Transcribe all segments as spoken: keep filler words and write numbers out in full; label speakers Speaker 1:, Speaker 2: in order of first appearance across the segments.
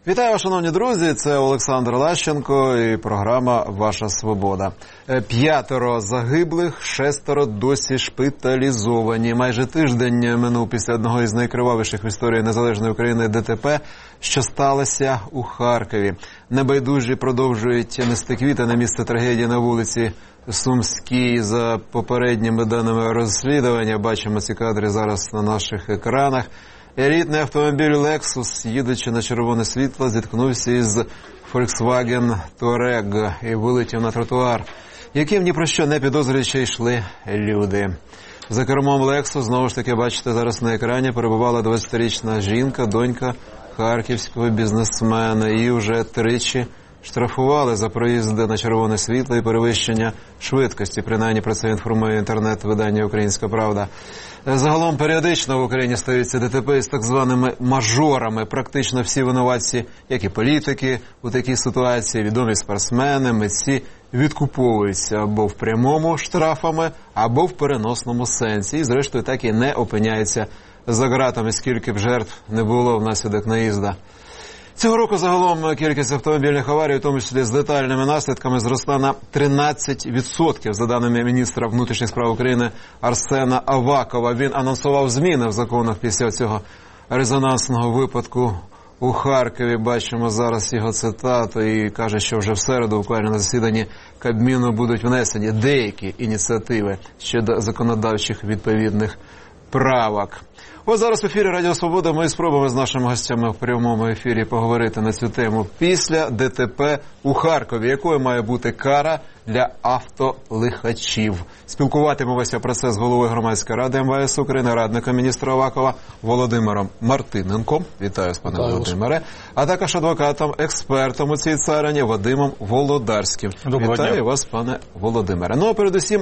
Speaker 1: Вітаю, шановні друзі, це Олександр Лащенко і програма «Ваша свобода». П'ятеро загиблих, шестеро досі шпиталізовані. Майже тиждень минув після одного із найкривавіших в історії незалежної України ДТП, що сталося у Харкові. Небайдужі продовжують нести квіти на місце трагедії на вулиці Сумській. За попередніми даними розслідування, бачимо ці кадри зараз на наших екранах. Елітний автомобіль Lexus, їдучи на червоне світло, зіткнувся із Volkswagen Touareg і вилетів на тротуар, яким ні про що не підозрюючи йшли люди. За кермом Lexus, знову ж таки, бачите зараз на екрані, перебувала двадцятирічна жінка, донька харківського бізнесмена. Її вже тричі штрафували за проїзди на червоне світло і перевищення швидкості. Принаймні про це інформує інтернет-видання «Українська правда». Загалом періодично в Україні стаються ДТП з так званими мажорами. Практично всі винуватці, як і політики, у такій ситуації, відомі спортсмени, митці, відкуповуються або в прямому штрафами, або в переносному сенсі. І зрештою так і не опиняються за ґратами, скільки б жертв не було внаслідок наїзда. Цього року загалом кількість автомобільних аварій, у тому числі з летальними наслідками, зросла на тринадцять відсотків, за даними міністра внутрішніх справ України Арсена Авакова. Він анонсував зміни в законах після цього резонансного випадку у Харкові. Бачимо зараз його цитату і каже, що вже в середу, буквально на засіданні Кабміну, будуть внесені деякі ініціативи щодо законодавчих відповідних правок. Ось зараз в ефірі Радіо Свобода ми спробуємо з нашими гостями в прямому ефірі поговорити на цю тему. Після ДТП у Харкові, якою має бути кара для автолихачів? Спілкуватимемося про це з головою Громадської ради ем ве ес України, радником міністра Авакова Володимиром Мартиненком. Вітаю вас, пане Володимире. А також адвокатом, експертом у цій царині Вадимом Володарським.
Speaker 2: Доброго
Speaker 1: Вітаю
Speaker 2: дня.
Speaker 1: вас, пане Володимире. Ну, а передусім,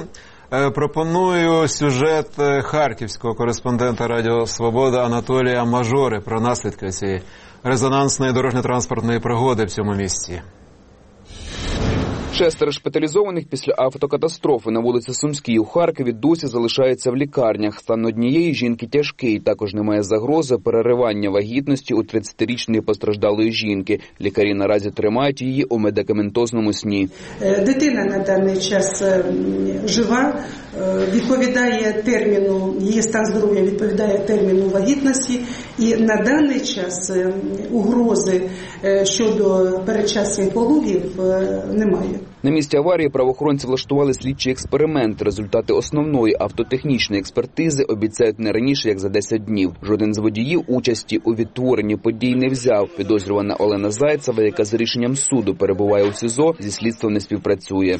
Speaker 1: пропоную сюжет харківського кореспондента Радіо Свобода Анатолія Мажори про наслідки цієї резонансної дорожньо-транспортної пригоди в цьому місті.
Speaker 3: Шестеро шпиталізованих після автокатастрофи на вулиці Сумській у Харкові досі залишаються в лікарнях. Стан однієї жінки тяжкий. Також немає загрози переривання вагітності у тридцятирічної постраждалої жінки. Лікарі наразі тримають її у медикаментозному сні.
Speaker 4: Дитина на даний час жива, відповідає терміну, її стан здоров'я відповідає терміну вагітності. І на даний час угрози щодо передчасних пологів немає.
Speaker 3: На місці аварії правоохоронці влаштували слідчий експеримент. Результати основної автотехнічної експертизи обіцяють не раніше, як за десять днів. Жоден з водіїв участі у відтворенні подій не взяв. Підозрювана Олена Зайцева, яка за рішенням суду перебуває у СІЗО, зі слідством не співпрацює.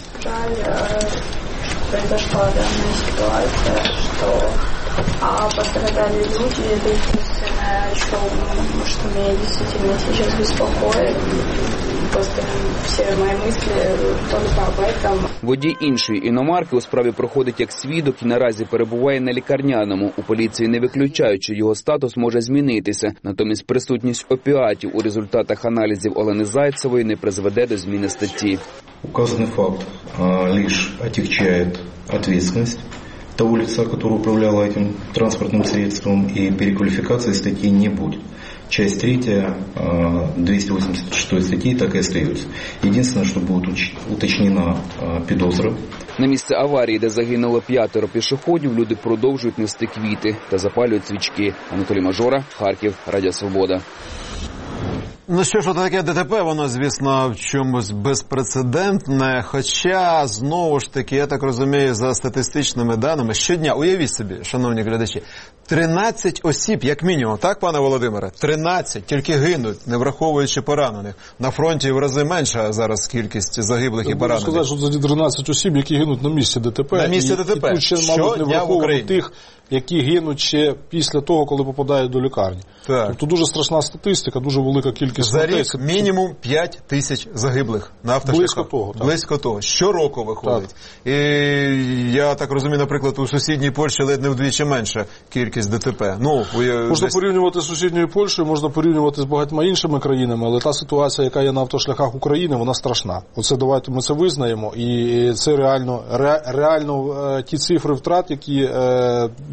Speaker 5: Произошла данная ситуация, что а пострадали люди, это единственное, что, что меня действительно сейчас беспокоит. Просто все мои мысли только об этом.
Speaker 3: Водій іншої іномарки у справі проходить як свідок і наразі перебуває на лікарняному. У поліції не виключають, що його статус може змінитися. Натомість присутність опіатів у результатах аналізів Олени Зайцевої не призведе до зміни статті.
Speaker 6: Указанный факт а, лишь отягчает ответственность того лица, который управлял этим транспортным средством, и переквалификации статьи не будет. Часть третья двести восемьдесят шестой статьи так и остается. Единственное, что будет уточнена підозра.
Speaker 3: На місце аварії, де загинуло п'ятеро пішоходів, люди продовжують нести квіти та запалюють свічки. Анатолій Мажора, Харків, Радіо Свобода.
Speaker 1: Ну що ж, таке ДТП, воно, звісно, в чомусь безпрецедентне, хоча, знову ж таки, я так розумію, за статистичними даними, щодня, уявіть собі, шановні глядачі, тринадцять осіб, як мінімум, так, пане Володимире? тринадцять, тільки гинуть, не враховуючи поранених. На фронті в рази менша зараз кількість загиблих і поранених.
Speaker 2: Я можу сказати, що це тринадцять осіб, які гинуть на місці ДТП.
Speaker 1: На місці
Speaker 2: і,
Speaker 1: ДТП.
Speaker 2: І тут ще, мабуть, не враховувати тих, які гинуть ще після того, коли попадають до лікарні. Так. Тобто дуже страшна статистика, дуже велика кількість.
Speaker 1: За рік мінімум п'ять тисяч загиблих на автошляхах.
Speaker 2: Близько того. Так.
Speaker 1: Близько того. Щороку виходить. Так. І я так розумію, наприклад, у сусідній Польщі ледь не вдвічі менша кількість ДТП. Ну,
Speaker 2: можна
Speaker 1: десь...
Speaker 2: порівнювати з сусідньою Польщею, можна порівнювати з багатьма іншими країнами, але та ситуація, яка є на автошляхах України, вона страшна. Оце давайте ми це визнаємо, і це реально, ре, реально ті цифри втрат, які е,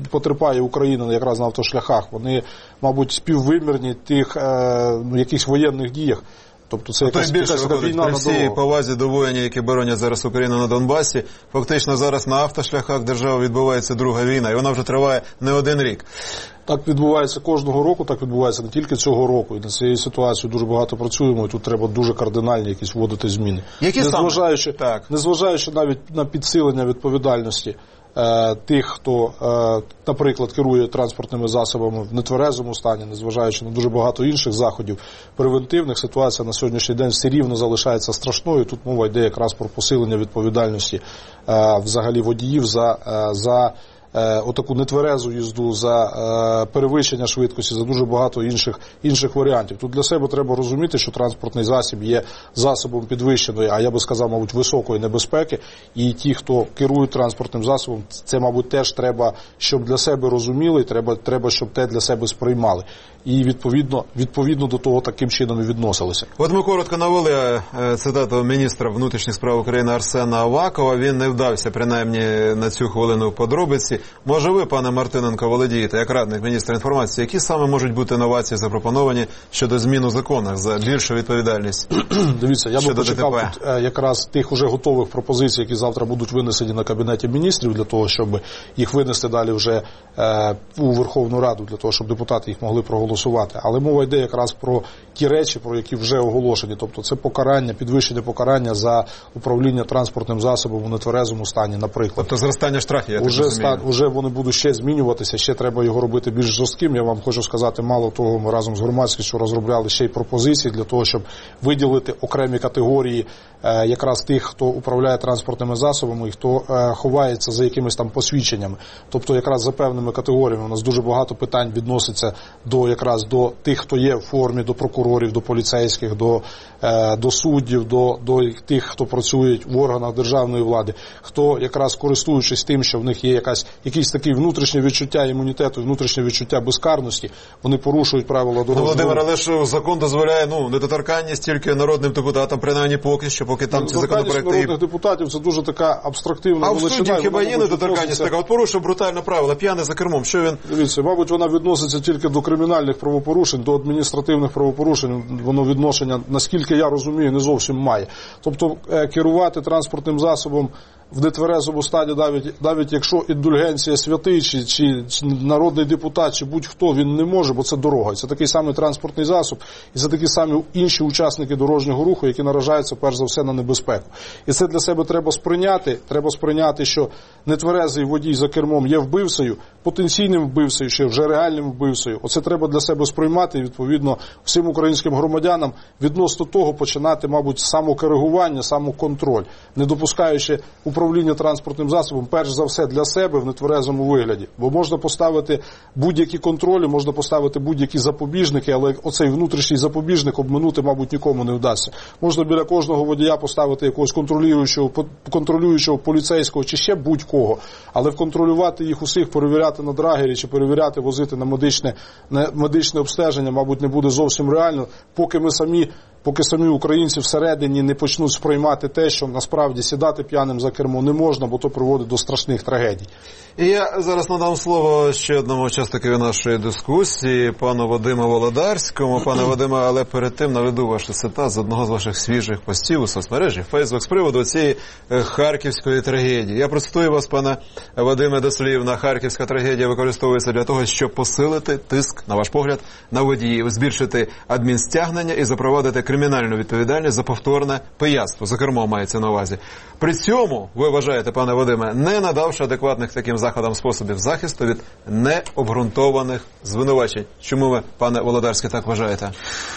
Speaker 2: потерпає Україна якраз на автошляхах, вони, мабуть, співвимірні тих ну, якихось воєнних діях. Тобто це якась, якась війна
Speaker 1: при всій повазі до воїнів, які боронять зараз Україну на Донбасі. Фактично зараз на автошляхах держави відбувається друга війна, і вона вже триває не один рік.
Speaker 2: Так відбувається кожного року, так відбувається не тільки цього року. І на цією ситуацією дуже багато працюємо, і тут треба дуже кардинальні якісь вводити зміни.
Speaker 1: Які
Speaker 2: незважаючи,
Speaker 1: так.
Speaker 2: незважаючи навіть на підсилення відповідальності е, тих, хто, е, наприклад, керує транспортними засобами в нетверезому стані, незважаючи на дуже багато інших заходів превентивних, ситуація на сьогоднішній день все рівно залишається страшною. Тут мова йде якраз про посилення відповідальності е, взагалі водіїв за, е, за отаку нетверезу їзду, за е, перевищення швидкості, за дуже багато інших, інших варіантів. Тут для себе треба розуміти, що транспортний засіб є засобом підвищеної, а я би сказав, мабуть, високої небезпеки, і ті, хто керують транспортним засобом, це, мабуть, теж треба, щоб для себе розуміли, треба, треба щоб те для себе сприймали. І, відповідно, відповідно до того таким чином і відносилися.
Speaker 1: От ми коротко навели цитату міністра внутрішніх справ України Арсена Авакова. Він не вдався, принаймні, на цю хвилину в подробиці. Може ви, пане Мартиненко, володієте, як радник міністра інформації, які саме можуть бути новації запропоновані щодо змін у законах за більшу відповідальність?
Speaker 2: Дивіться, я би почекав тут, якраз тих уже готових пропозицій, які завтра будуть винесені на Кабінеті міністрів, для того, щоб їх винести далі вже е, у Верховну Раду, для того, щоб депутати їх могли проголосувати. Але мова йде якраз про ті речі, про які вже оголошені. Тобто це покарання, підвищення покарання за управління транспортним засобом у нетверезому стані, наприклад.
Speaker 1: Тобто зростання штрафів, я
Speaker 2: уже
Speaker 1: так розумію.
Speaker 2: Уже вони будуть ще змінюватися, ще треба його робити більш жорстким. Я вам хочу сказати, мало того, ми разом з громадськістю розробляли ще й пропозиції для того, щоб виділити окремі категорії е, якраз тих, хто управляє транспортними засобами і хто е, ховається за якимись там посвідченнями. Тобто якраз за певними категоріями у нас дуже багато питань відноситься до якраз до тих, хто є в формі, до прокурорів, до поліцейських, до, е, до суддів, до, до тих, хто працюють в органах державної влади, хто якраз користуючись тим, що в них є якась якісь такі внутрішнє відчуття імунітету, внутрішнє відчуття безкарності, вони порушують правила дорожнього руху.
Speaker 1: Володимир, але ж закон дозволяє, ну, недоторканність тільки народним депутатам, принаймні поки що, поки там ці законопроекти...
Speaker 2: народних депутатів – це дуже така абстрактивна величина.
Speaker 1: А в суді хіба є недоторканність така? От порушив брутальне правило, п'яний за кермом, що він...
Speaker 2: Дивіться, мабуть, вона відноситься тільки до кримінальних правопорушень, до адміністративних правопорушень, воно відношення, наскільки я розумію, не зовсім має. Тобто керувати транспортним засобом в нетверезому стані, навіть, навіть якщо індульгенція святий, чи, чи, чи народний депутат, чи будь-хто, він не може, бо це дорога. Це такий самий транспортний засіб, і це такі самі інші учасники дорожнього руху, які наражаються, перш за все, на небезпеку. І це для себе треба сприйняти. Треба сприйняти, що нетверезий водій за кермом є вбивцею, потенційним вбивцею, чи вже реальним вбивцею. Оце треба для себе сприймати, і, відповідно, всім українським громадянам відносно того починати, мабуть, самокоригування, самоконтроль, не допускаючи управління транспортним засобом, перш за все, для себе в нетверезому вигляді. Бо можна поставити будь-які контролі, можна поставити будь-які запобіжники, але оцей внутрішній запобіжник обминути, мабуть, нікому не вдасться. Можна біля кожного водія поставити якогось контролюючого, контролюючого поліцейського чи ще будь-кого, але контролювати їх усіх, перевіряти на драгері чи перевіряти, возити на медичне, на медичне обстеження, мабуть, не буде зовсім реально, поки ми самі Поки самі українці всередині не почнуть сприймати те, що насправді сідати п'яним за кермо не можна, бо то приводить до страшних трагедій.
Speaker 1: І я зараз надам слово ще одному учасникові нашої дискусії, пану Вадиму Володарському. Пане Вадиме, але перед тим наведу ваше цитат з одного з ваших свіжих постів у соцмережі Facebook з приводу цієї харківської трагедії. Я процитую вас, пане Вадиме, дослівно. Харківська трагедія використовується для того, щоб посилити тиск, на ваш погляд, на водіїв, збільшити адмінстягнення і запровадити кримінальну відповідальність за повторне пияцтво. За кермо мається на увазі. При цьому, ви вважаєте, пане Вадиме, не надавши адекватних таким заходам способів захисту від необґрунтованих звинувачень. Чому ви, пане Володарський, так вважаєте?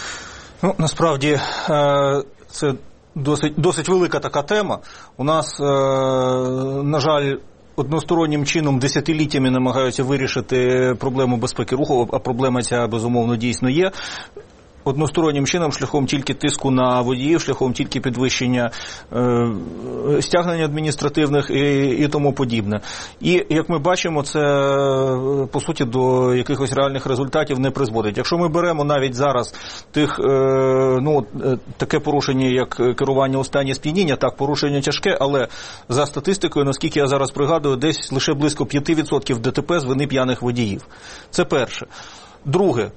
Speaker 7: Ну, насправді, це досить, досить велика така тема. У нас, на жаль, одностороннім чином десятиліттями намагаються вирішити проблему безпеки руху, а проблема ця, безумовно, дійсно є. одностороннім чином, шляхом тільки тиску на водіїв, шляхом тільки підвищення е, стягнень адміністративних і, і тому подібне. І, як ми бачимо, це, по суті, до якихось реальних результатів не призводить. Якщо ми беремо навіть зараз тих, е, ну, таке порушення, як керування у стані сп'яніння, так, порушення тяжке, але за статистикою, наскільки я зараз пригадую, десь лише близько п'ять відсотків ДТП з вини п'яних водіїв. Це перше. Друге.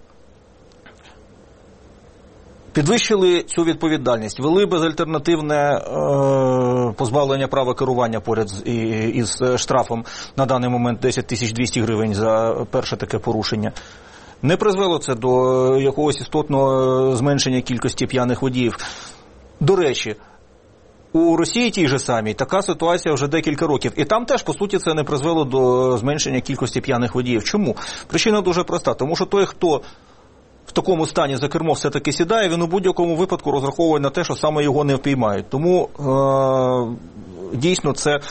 Speaker 7: Підвищили цю відповідальність, ввели безальтернативне е, позбавлення права керування поряд з, і, із штрафом на даний момент десять тисяч двісті гривень за перше таке порушення. Не призвело це до якогось істотного зменшення кількості п'яних водіїв. До речі, у Росії тій же самій така ситуація вже декілька років. І там теж, по суті, це не призвело до зменшення кількості п'яних водіїв. Чому? Причина дуже проста. Тому що той, хто в такому стані за кермо все-таки сідає, він у будь-якому випадку розраховує на те, що саме його не впіймають. Тому е- дійсно це е-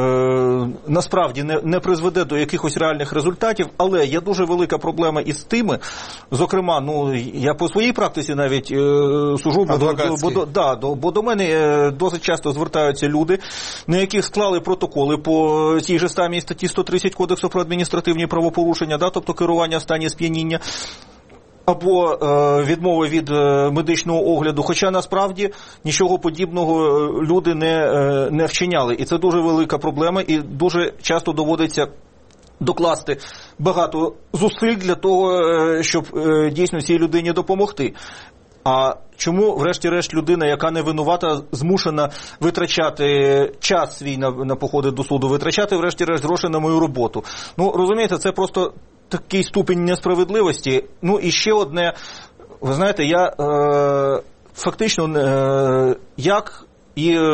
Speaker 7: насправді не, не призведе до якихось реальних результатів, але є дуже велика проблема із тими, зокрема, ну, я по своїй практиці навіть е- сужу, бо до, бо, до, да, до, бо до мене е- досить часто звертаються люди, на яких склали протоколи по тій же самій статті сто тридцять Кодексу про адміністративні правопорушення, да, тобто керування в стані сп'яніння, або е, відмови від е, медичного огляду, хоча насправді нічого подібного люди не, е, не вчиняли. І це дуже велика проблема, і дуже часто доводиться докласти багато зусиль для того, е, щоб е, дійсно цій людині допомогти. А чому, врешті-решт, людина, яка не винувата, змушена витрачати час свій на, на походи до суду, витрачати, врешті-решт, гроші на мою роботу? Ну, розумієте, це просто такий ступінь несправедливості. Ну, і ще одне, ви знаєте, я е, фактично, е, як і е,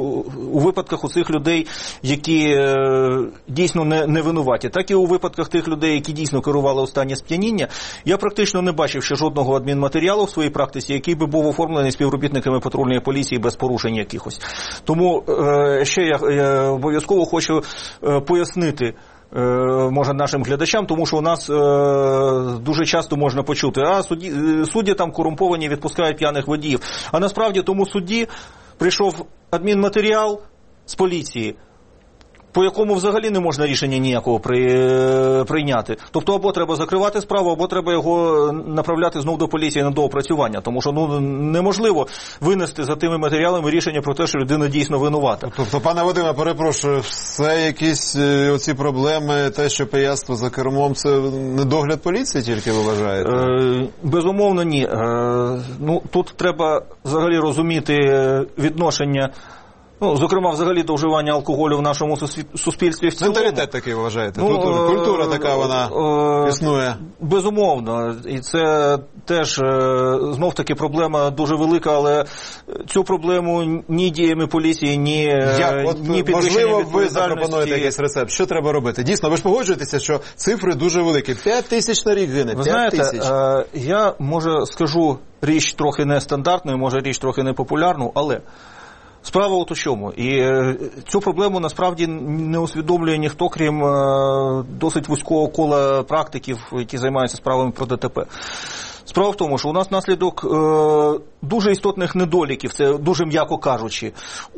Speaker 7: у випадках у цих людей, які е, дійсно не, не винуваті, так і у випадках тих людей, які дійсно керували у стані сп'яніння, я практично не бачив ще жодного адмінматеріалу в своїй практиці, який би був оформлений співробітниками патрульної поліції без порушень якихось. Тому е, ще я, я обов'язково хочу е, пояснити, може, нашим глядачам, тому що у нас е, дуже часто можна почути, а судді, судді там корумповані, відпускають п'яних водіїв. А насправді тому судді прийшов адмінматеріал з поліції, по якому взагалі не можна рішення ніякого при, прийняти. Тобто або треба закривати справу, або треба його направляти знов до поліції на доопрацювання. Тому що ну, неможливо винести за тими матеріалами рішення про те, що людина дійсно винувата.
Speaker 1: Тобто, пане Вадиме, перепрошую, все якісь оці проблеми, те, що пияцтво за кермом, це недогляд поліції тільки, ви вважаєте?
Speaker 7: Е, безумовно, ні. Е, ну, тут треба взагалі розуміти відношення, ну, зокрема, взагалі до вживання алкоголю в нашому суспільстві в цілому.
Speaker 1: Менталітет такий, вважаєте?
Speaker 7: Ну,
Speaker 1: Тут культура така, вона е, існує.
Speaker 7: Безумовно. І це теж, знов-таки, проблема дуже велика, але цю проблему ні діями поліції, ні,
Speaker 1: Як?
Speaker 7: ні підвищенням
Speaker 1: можливо,
Speaker 7: відповідальності.
Speaker 1: ви запропонуєте якийсь рецепт. Що треба робити? Дійсно, ви ж погоджуєтеся, що цифри дуже великі. П'ять тисяч на рік гине.
Speaker 7: Ви знаєте, я, може, скажу річ трохи нестандартну, може, річ трохи непопулярну, але справа от у чому. І е, цю проблему насправді не усвідомлює ніхто, крім е, досить вузького кола практиків, які займаються справами про ДТП. Справа в тому, що у нас внаслідок е, дуже істотних недоліків, це дуже м'яко кажучи,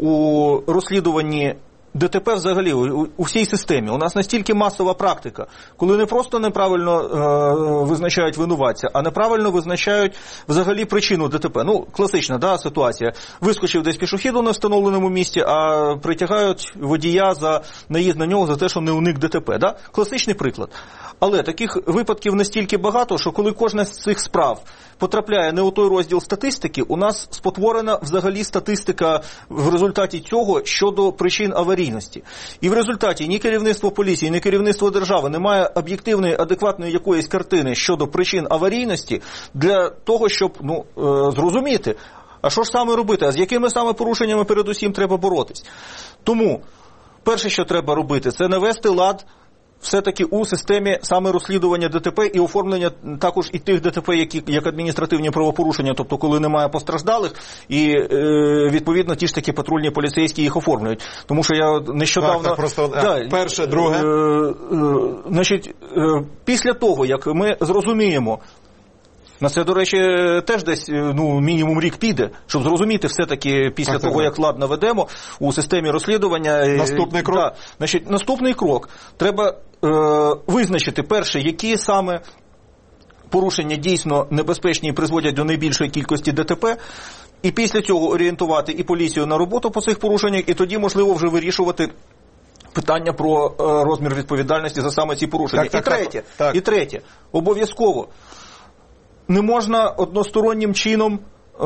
Speaker 7: у розслідуванні ДТП взагалі у, у всій системі. У нас настільки масова практика, коли не просто неправильно е, визначають винуватця, а неправильно визначають взагалі причину ДТП. Ну, класична, да, ситуація. Вискочив десь пішохід у невстановленому місці, а притягають водія за наїзд на нього за те, що не уник ДТП. Да? Класичний приклад. Але таких випадків настільки багато, що коли кожна з цих справ потрапляє не у той розділ статистики, у нас спотворена взагалі статистика в результаті цього щодо причин аварійності. І в результаті ні керівництво поліції, ні керівництво держави не має об'єктивної, адекватної якоїсь картини щодо причин аварійності для того, щоб ну, е- зрозуміти, а що ж саме робити, а з якими саме порушеннями передусім треба боротись. Тому перше, що треба робити, це навести лад все-таки у системі саме розслідування ДТП і оформлення також і тих ДТП, які як адміністративні правопорушення, тобто коли немає постраждалих, і е, відповідно ті ж таки патрульні поліцейські їх оформлюють. Тому що я нещодавно...
Speaker 1: Так, так, просто
Speaker 7: да,
Speaker 1: перше, друге.
Speaker 7: Е, е, значить, е, після того, як ми зрозуміємо, На це, до речі, теж десь ну, мінімум рік піде, щоб зрозуміти все-таки після так, того, так, як лад наведемо у системі розслідування.
Speaker 1: Наступний крок?
Speaker 7: Да, значить, наступний крок. Треба е, визначити, перше, які саме порушення дійсно небезпечні і призводять до найбільшої кількості ДТП, і після цього орієнтувати і поліцію на роботу по цих порушеннях, і тоді, можливо, вже вирішувати питання про е, розмір відповідальності за саме ці порушення. Так, так, і третє, так, так. І третє, обов'язково, не можна одностороннім чином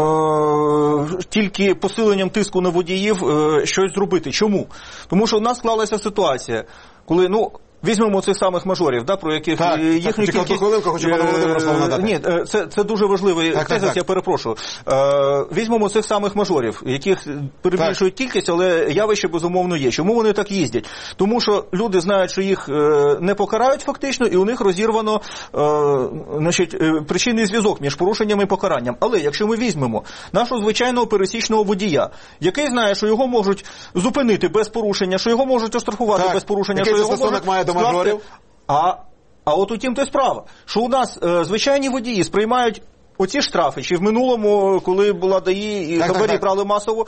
Speaker 7: е, тільки посиленням тиску на водіїв е, щось зробити. Чому? Тому що в нас склалася ситуація, коли, ну, візьмемо цих самих мажорів, да, про яких
Speaker 1: так,
Speaker 7: їхню
Speaker 1: так,
Speaker 7: кількість...
Speaker 1: хвилинку, хочу пане Володимиру слово надати.
Speaker 7: Ні, це, це дуже важливий
Speaker 1: так,
Speaker 7: тезис,
Speaker 1: так, так.
Speaker 7: я перепрошую. Е, візьмемо цих самих мажорів, яких перебільшують кількість, але явище безумовно є. Чому вони так їздять? Тому що люди знають, що їх е, не покарають фактично, і у них розірвано е, значить, е, причинний зв'язок між порушенням і покаранням. Але якщо ми візьмемо нашого звичайного пересічного водія, який знає, що його можуть зупинити без порушення, що його можуть оштрафувати
Speaker 1: так.
Speaker 7: без порушення,
Speaker 1: який
Speaker 7: що його можуть
Speaker 1: має до мажорів?
Speaker 7: А, а от у тім то й справа, що у нас е, звичайні водії сприймають оці штрафи, чи в минулому, коли була ДАІ і хабарі брали масово,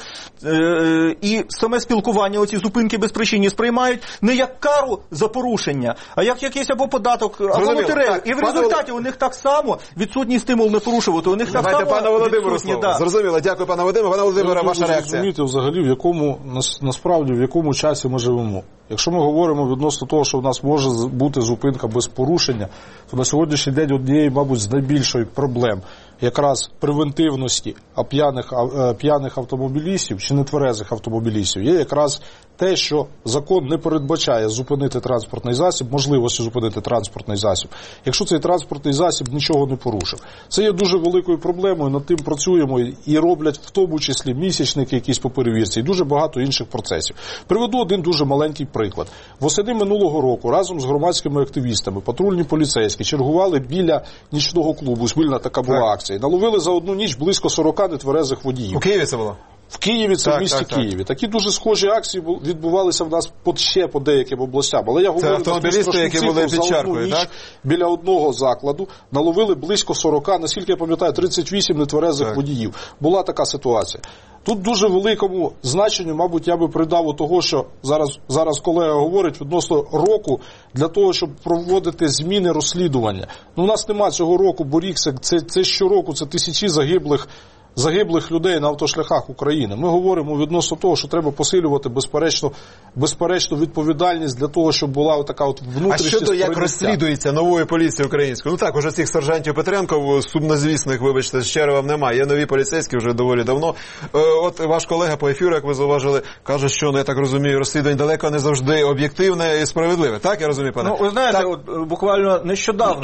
Speaker 7: е, і саме спілкування, оці зупинки безпричинні сприймають не як кару за порушення, а як якийсь або податок, або лотерею. І в результаті у них так само відсутній стимул не порушувати. У них так
Speaker 1: Давайте
Speaker 7: само
Speaker 1: пане Володимиру слово. Да. Зрозуміло. Дякую, пане Володимиру. Пане Володимире, ваша реакція.
Speaker 2: Розумієте взагалі, в якому, насправді, в якому часі ми живемо. Якщо ми говоримо відносно того, що в нас може бути зупинка без порушення, то на сьогоднішній день однієї, мабуть, з найбільших проблем якраз превентивності а п'яних, а, п'яних автомобілістів чи нетверезих автомобілістів є якраз те, що закон не передбачає зупинити транспортний засіб, можливості зупинити транспортний засіб, якщо цей транспортний засіб нічого не порушив. Це є дуже великою проблемою, над тим працюємо і роблять в тому числі місячники якісь по перевірці і дуже багато інших процесів. Приведу один дуже маленький приклад. Восени минулого року разом з громадськими активістами патрульні поліцейські чергували біля нічного клубу, спільна така була акція. Наловили за одну ніч близько сорока нетверезих водіїв.
Speaker 1: У Києві це було?
Speaker 2: В Києві, це
Speaker 1: так,
Speaker 2: в місті
Speaker 1: так,
Speaker 2: Києві.
Speaker 1: Так.
Speaker 2: Такі дуже схожі акції відбувалися в нас по, ще по деяким областям. Але я говорю,
Speaker 1: це автомобілісти, які були під чаркою, так?
Speaker 2: Біля одного закладу наловили близько сорока, наскільки я пам'ятаю, тридцять вісім нетверезих так. водіїв. Була така ситуація. Тут дуже великому значенню, мабуть, я би придав у того, що зараз, зараз колега говорить відносно року для того, щоб проводити зміни розслідування. Ну, у нас нема цього року, бо рік це, це, це щороку, це тисячі загиблих загиблих людей на автошляхах України. Ми говоримо відносно того, що треба посилювати безперечно, безперечно відповідальність для того, щоб була така от внутрішня.
Speaker 1: А щодо як розслідується новою поліцією українською? Ну так, уже цих сержантів Петренко, сумнозвісних, вибачте, ще вам немає. Є нові поліцейські вже доволі давно. От ваш колега по ефіру, як ви зауважили, каже, що, ну я так розумію, розслідування далеко не завжди об'єктивне і справедливе. Так, я розумію, пане?
Speaker 7: Ну, ви знаєте, от, буквально нещодавно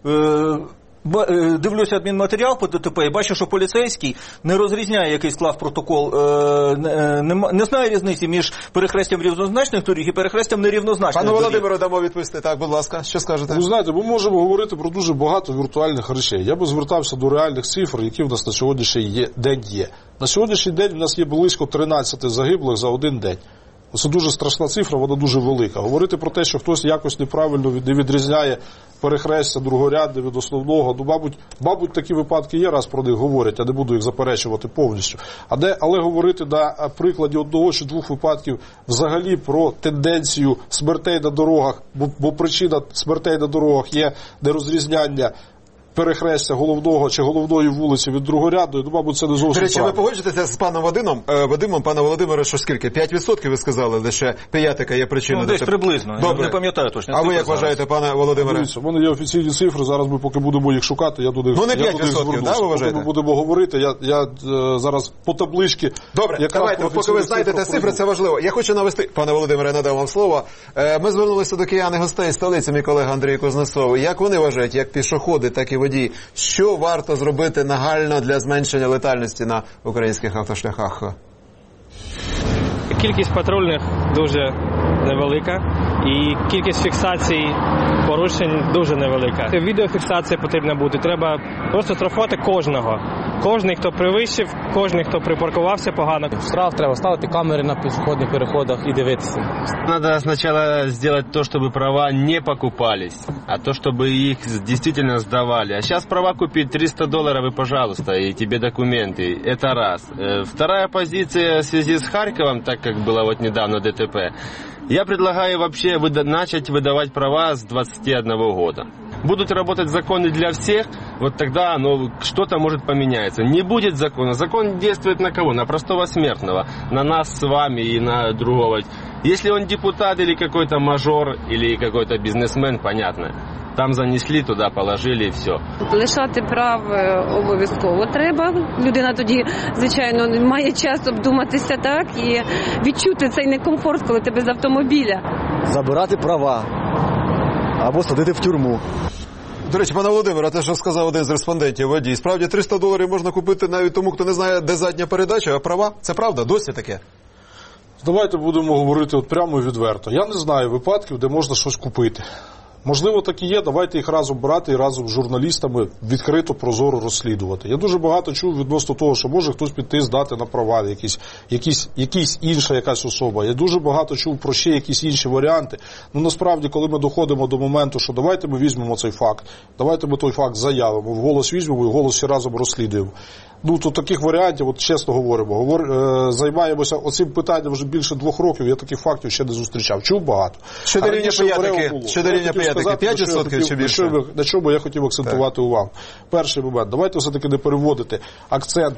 Speaker 7: дивлюся адмінматеріал по ДТП і бачу, що поліцейський не розрізняє, який склав протокол, не, не знає різниці між перехрестям рівнозначних доріг і перехрестям нерівнозначних доріг.
Speaker 1: Пане Володимире, дамо відповісти. Так, будь ласка, що скажете?
Speaker 2: Ви знаєте, ми можемо говорити про дуже багато віртуальних речей. Я би звертався до реальних цифр, які в нас на сьогоднішній день є. На сьогоднішній день в нас є близько тринадцять загиблих за один день. Це дуже страшна цифра, вона дуже велика. Говорити про те, що хтось якось неправильно не відрізняє перехрестя другорядне від основного, ну, мабуть, мабуть, такі випадки є, раз про них говорять, я не буду їх заперечувати повністю. А де, але говорити на прикладі одного чи двох випадків взагалі про тенденцію смертей на дорогах, бо, бо причина смертей на дорогах є нерозрізняння перехрестя головного чи головної вулиці від другорядної, ну, мабуть, це не зовсім.
Speaker 1: До речі,
Speaker 2: правильно.
Speaker 1: ви погоджуєтеся з паном Вадимом, е, Вадимом, пане Володимире, що скільки? п'ять відсотків ви сказали, де ще п'ятика є причиною.
Speaker 7: Ну, десь приблизно.
Speaker 1: Добре.
Speaker 7: Я не пам'ятаю точно.
Speaker 1: А ви як вважаєте, пане Володимире?
Speaker 2: Дивіться, в мене є офіційні цифри, зараз ми поки будемо їх шукати, я до них,
Speaker 1: ну, не
Speaker 2: я до них звернуся.
Speaker 1: Да, ви вважаєте?
Speaker 2: Поки ми будемо говорити, я, я е, зараз по табличці.
Speaker 1: Добре, давайте, поки ви знайдете цифри, це важливо. Я хочу навести, пане Володимире, надав вам слово. Е, ми звернулися до киян і гостей столиці, мій колега Андрій Кузнецов. Як вони вважають, як пішоходи, так і водії, що варто варто зробити нагально для зменшення летальності на українських автошляхах?
Speaker 8: Кількість патрульних дуже невелика і кількість фіксацій порушень дуже невелика. Відеофіксація потрібна бути, треба просто штрафувати кожного. Кожний, хто перевищив, кожний, хто припаркувався погано.
Speaker 9: Штраф треба ставити камери на пішохідних переходах і дивитися.
Speaker 10: Надо сначала сделать то, чтобы права не покупались, а то, чтобы их действительно сдавали. А сейчас права купить триста долларов и, пожалуйста, и тебе документы. Это раз. Вторая позиция в связи с Харьковом, так как было вот недавно ДТП. Я предлагаю вообще выда- начать выдавать права с двадцати одного года. Будут работать законы для всех, вот тогда ну, что-то может поменяться. Не будет закона. Закон действует на кого? На простого смертного. На нас с вами и на другого. Если он депутат или какой-то мажор, или какой-то бизнесмен, понятно. Там занесли, туди положили і все.
Speaker 11: Лишати прав обов'язково треба. Людина тоді, звичайно, має час обдуматися так і відчути цей некомфорт, коли тебе з автомобіля.
Speaker 12: Забирати права або садити в тюрму.
Speaker 1: До речі, пане Володимире, те, що сказав один з респондентів, водій, справді триста доларів можна купити навіть тому, хто не знає, де задня передача, а права? Це правда? Досі таке?
Speaker 2: Давайте будемо говорити от прямо і відверто. Я не знаю випадків, де можна щось купити. Можливо, так і є, давайте їх разом брати і разом з журналістами відкрито, прозоро розслідувати. Я дуже багато чув відносно того, що може хтось піти здати на права, якісь, якісь, якісь інша якась особа. Я дуже багато чув про ще якісь інші варіанти. Ну, насправді, коли ми доходимо до моменту, що давайте ми візьмемо цей факт, давайте ми той факт заявимо, вголос візьмемо і вголос всі разом розслідуємо. Ну, то таких варіантів, от чесно говоримо, говор, е, займаємося оцим питанням вже більше двох років, я таких фактів ще не зустрічав. Чув багато.
Speaker 1: Щодо рівня п'ятики, щодо рівня п'ятики, п'ять відсотків чи більше?
Speaker 2: На, на чому я хотів акцентувати так. увагу. Перший момент, давайте все-таки не переводити акцент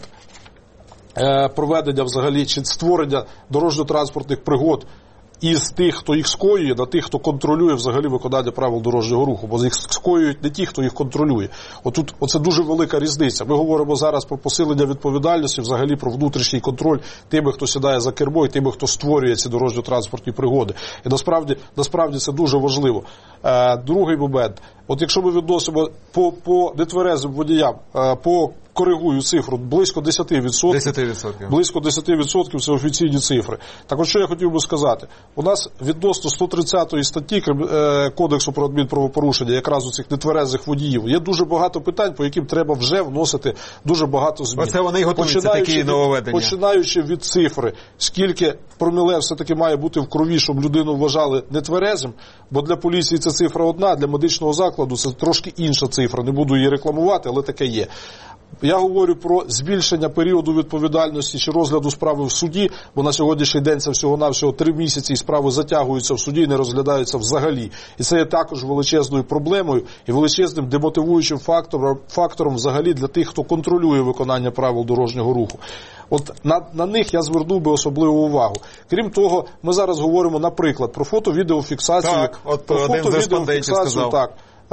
Speaker 2: е, проведення взагалі, чи створення дорожньо-транспортних пригод із тих, хто їх скоює, на тих, хто контролює взагалі виконання правил дорожнього руху, бо їх скоюють не ті, хто їх контролює. Отут, оце дуже велика різниця. Ми говоримо зараз про посилення відповідальності, взагалі про внутрішній контроль тими, хто сідає за кермо і тими, хто створює ці дорожньо-транспортні пригоди. І насправді, насправді це дуже важливо. Е, другий момент. От якщо ми відносимо по, по нетверезим водіям, е, по коригую цифру, близько десять відсотків.
Speaker 1: десять відсотків.
Speaker 2: Близько десять відсотків це офіційні цифри. Так от що я хотів би сказати. У нас відносно сто тридцятої статті Кодексу про адмінправопорушення, якраз у цих нетверезих водіїв, є дуже багато питань, по яким треба вже вносити дуже багато змін.
Speaker 1: Оце вони і готуються, такі нововведення.
Speaker 2: Починаючи від цифри, скільки проміле все-таки має бути в крові, щоб людину вважали нетверезим, бо для поліції це цифра одна, для медичного закладу це трошки інша цифра. Не буду її рекламувати, але таке є. Я говорю про збільшення періоду відповідальності чи розгляду справи в суді, бо на сьогоднішній день це всього-навсього три місяці і справи затягуються в суді і не розглядаються взагалі. І це є також величезною проблемою і величезним демотивуючим фактором, фактором взагалі для тих, хто контролює виконання правил дорожнього руху. От на, на них я звернув би особливу увагу. Крім того, ми зараз говоримо, наприклад, про фото-відеофіксацію.
Speaker 1: Так, от
Speaker 2: про
Speaker 1: один з респондентів сказав.
Speaker 2: Так.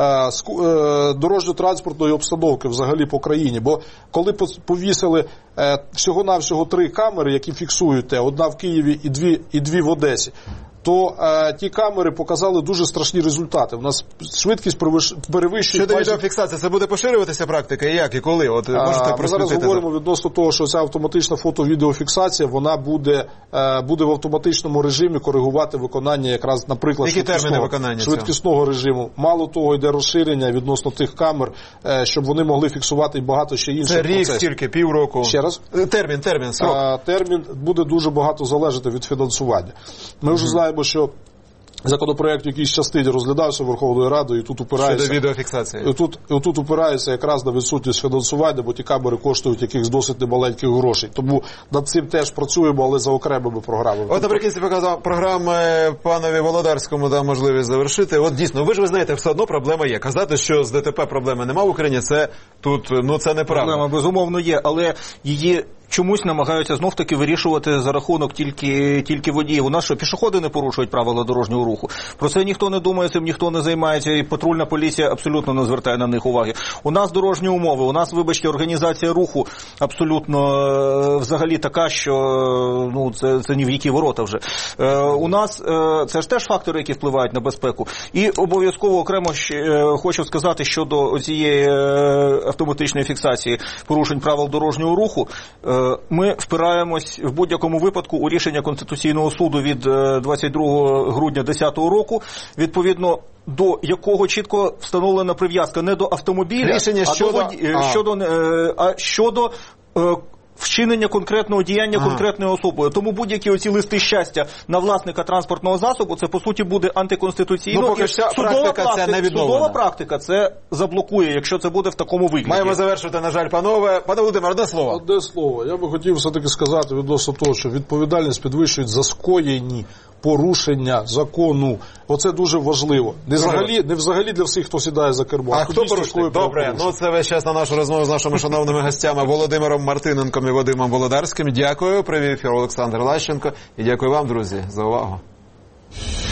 Speaker 2: Дорожньо-транспортної обстановки взагалі по країні. Бо коли повісили всього-навсього три камери, які фіксують те, одна в Києві і дві, і дві в Одесі, то е, ті камери показали дуже страшні результати. У нас швидкість перевищує...
Speaker 1: Щодо майже... відеофіксації, це буде поширюватися практика? І як? І коли? От, можете
Speaker 2: Ми зараз говоримо відносно того, що ця автоматична фото-відеофіксація, вона буде, е, буде в автоматичному режимі коригувати виконання якраз, наприклад, швидкісного, швидкісного режиму. Мало того, йде розширення відносно тих камер, е, щоб вони могли фіксувати і багато ще інших
Speaker 1: це
Speaker 2: процесів.
Speaker 1: Це рік, стільки, півроку?
Speaker 2: Ще раз?
Speaker 1: Термін, термін, срок.
Speaker 2: Е, термін буде дуже багато залежати від фінансування. Ми вже знаємо, бо що законопроект в якійсь частині розглядався Верховною Радою, і тут упирається...
Speaker 1: Щодо відеофіксації.
Speaker 2: І тут, і тут упирається якраз на відсутність фінансування, бо ті камери коштують якихось досить немаленьких грошей. Тому над цим теж працюємо, але за окремими програмами.
Speaker 1: От наприкінці показав програми панові Володарському дав можливість завершити. От дійсно, ви ж ви знаєте, все одно проблема є. Казати, що з ДТП проблеми немає в Україні, це тут, ну це неправда.
Speaker 7: Проблема, безумовно, є, але її... чомусь намагаються знов-таки вирішувати за рахунок тільки, тільки водіїв. У нас що, пішоходи не порушують правила дорожнього руху? Про це ніхто не думає, цим ніхто не займається, і патрульна поліція абсолютно не звертає на них уваги. У нас дорожні умови, у нас, вибачте, організація руху абсолютно взагалі така, що ну, це, це ні в які ворота вже. Е, у нас е, це ж теж фактори, які впливають на безпеку. І обов'язково окремо ще, хочу сказати щодо цієї автоматичної фіксації порушень правил дорожнього руху. Е, Ми впираємось в будь-якому випадку у рішення Конституційного суду від двадцять другого грудня дві тисячі десятого року, відповідно до якого чітко встановлена прив'язка не до автомобіля,
Speaker 1: рішення
Speaker 7: а
Speaker 1: щодо,
Speaker 7: до, а. щодо, а щодо вчинення конкретного діяння ага. конкретною особою. Тому будь-які оці листи щастя на власника транспортного засобу, це по суті буде антиконституційно.
Speaker 1: Ну, поки що практика
Speaker 7: практика,
Speaker 1: це не відновлена.
Speaker 7: Судова практика це заблокує, якщо це буде в такому вигляді.
Speaker 1: Маємо завершити, на жаль, панове. Пане Володимир, одне слово.
Speaker 2: Одне слово. Я би хотів все-таки сказати відносно того, що відповідальність підвищують за скоєні порушення закону. Оце дуже важливо. Не взагалі, не взагалі для всіх, хто сідає за кермо.
Speaker 1: А, а хто порушує? Добре, ну це весь час на нашу розмову з нашими шановними гостями Володимиром Мартиненком і Вадимом Володарським. Дякую. Привів ефір Олександр Лащенко. І дякую вам, друзі, за увагу.